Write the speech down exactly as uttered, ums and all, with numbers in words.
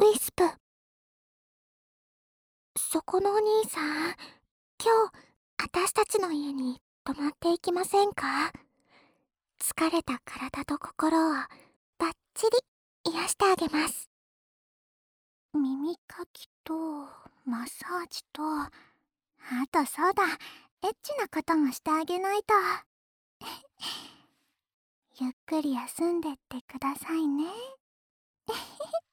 ウィスプ、そこのお兄さん、今日、私たちの家に泊まっていきませんか？疲れた体と心をバッチリ癒してあげます。耳かきと、マッサージと、あとそうだ、エッチなこともしてあげないと。ゆっくり休んでってくださいね。